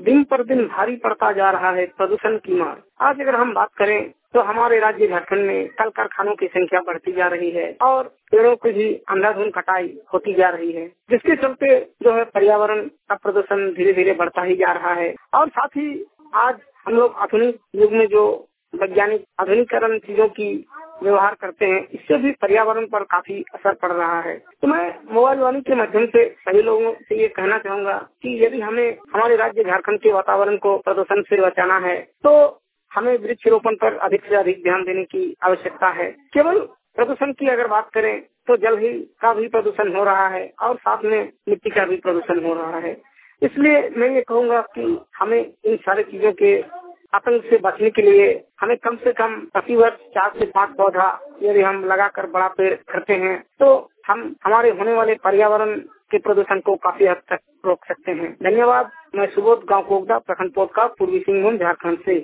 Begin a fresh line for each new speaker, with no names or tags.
दिन पर दिन भारी पड़ता जा रहा है प्रदूषण की मार। आज अगर हम बात करें तो हमारे राज्य झारखंड में कल कारखानों की संख्या बढ़ती जा रही है और पेड़ों की भी अंधाधुंध कटाई होती जा रही है, जिसके चलते जो है पर्यावरण का प्रदूषण धीरे धीरे बढ़ता ही जा रहा है। और साथ ही आज हम लोग आधुनिक युग में जो वैज्ञानिक आधुनिकीकरण चीजों की व्यवहार करते हैं, इससे भी पर्यावरण पर काफी असर पड़ रहा है। तो मैं मोबाइल वाणी के माध्यम से सभी लोगों से ये कहना चाहूंगा कि यदि हमें हमारे राज्य झारखंड के वातावरण को प्रदूषण से बचाना है तो हमें वृक्षारोपण पर अधिक से अधिक ध्यान देने की आवश्यकता है। केवल प्रदूषण की अगर बात करें तो जल ही का भी प्रदूषण हो रहा है और साथ में मिट्टी का भी प्रदूषण हो रहा है। इसलिए मैं ये कहूँगा कि हमें इन सारी चीजों के आतंक से बचने के लिए हमें कम से कम प्रति वर्ष 4 से 5 पौधा यदि हम लगाकर बड़ा पेड़ करते हैं तो हम हमारे होने वाले पर्यावरण के प्रदूषण को काफी हद तक रोक सकते हैं। धन्यवाद। मैं सुबोध, गाँव कोगदा, प्रखंड पोटका, पूर्वी सिंहभूम, झारखंड से।